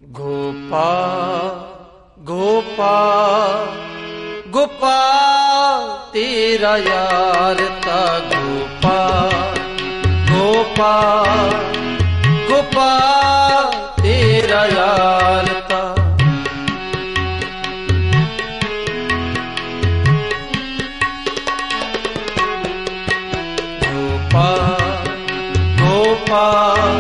गोपाल गोपाल गोपाल तेरा यार था। गोपाल गोपाल गोपाल तेरा यार था। गोपाल गोपाल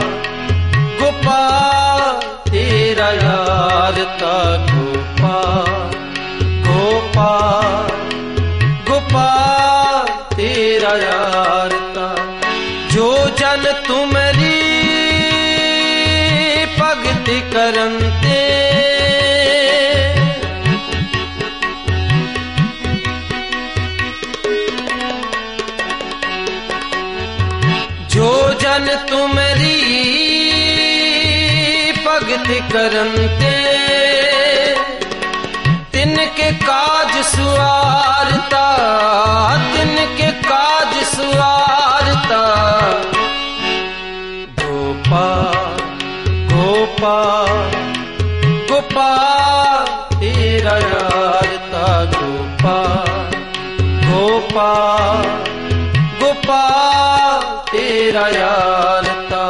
गोपाल तेरा यार था। गोपाल गोपाल गोपाल तेरा यार था। जो जन तुमरी भगति करंते, जो जन तुमरी भगति करंते, तिनके काज सुवारता, तिनके काज सुवारता। गोपाल गोपाल गोपाल तेरा यार था। गोपाल गोपाल गोपाल तेरा यार था।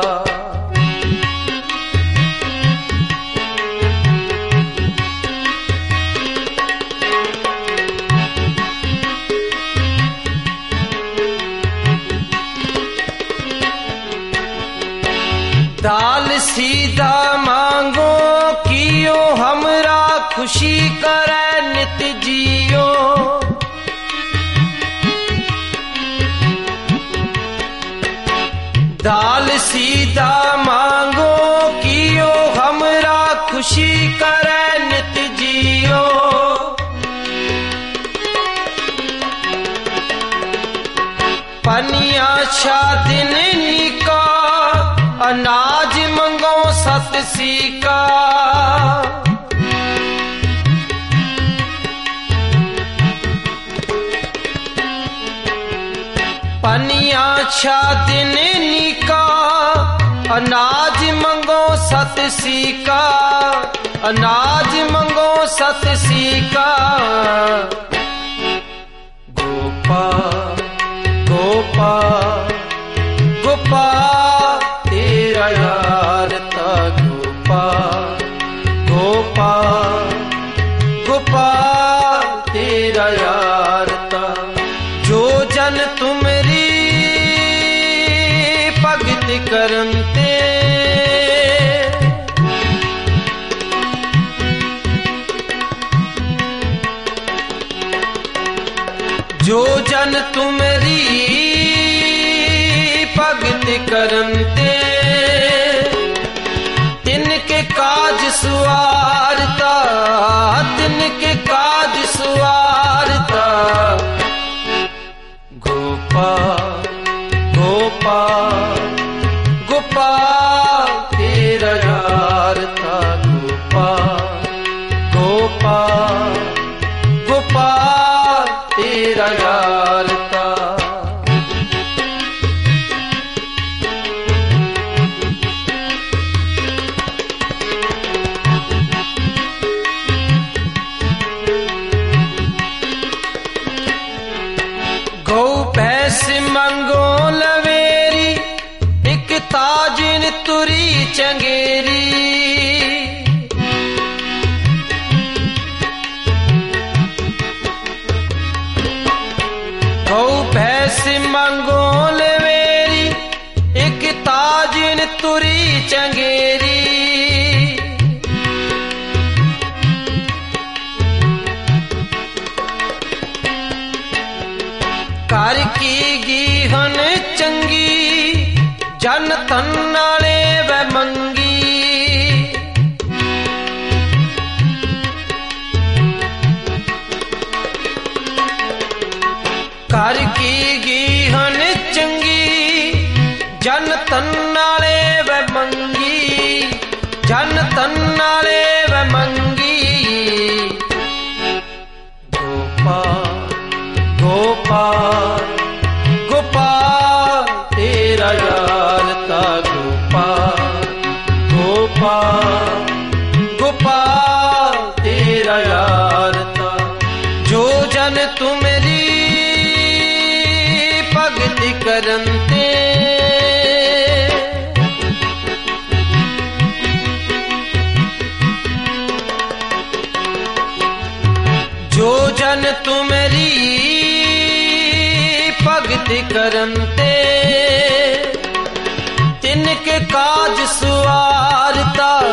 दाल सीधा मांगो कियो, हमरा खुशी करे नित जियो। दाल सीधा मांगो कियो, हमरा खुशी करे नित जियो। पनिया शादिन निका, अनाज मंगो सत सीका। पनिया शादिन निका, अनाज मंगो सत सीका। अनाज मंगो सत सीका। गोपाल गोपाल गोपाल तेरा यार था। गोपाल गोपाल गोपाल तेरा यार था। जो जन तुमरी भगति करंते, जो जन तुमरी भगति करंते, तिनके काज सुवारता, तिनके काज सुवारता। गोपाल गोपाल गोपाल तेरा यार था। गोपाल गोपाल गोपाल तेरा यार था। गौ भैंस मंगो लवेरी, एक ताजिन तुरी चंगेरी। गौ भैंस मंगो लवेरी, एक ताजिन तुरी चंगेरी। कर की गीहन चंगी, जन तन नाले व मंगी। कर की गीहन चंगी, जन तन नाले व मंगी। जन तन नाले व मंगी। गोपाल गोपाल गोपाल तेरा यार था। गोपाल गोपाल गोपाल तेरा यारता। जो जन तुमरी भगति करते, जो जन तुमरी भगति करते, तिनके काज सुवारता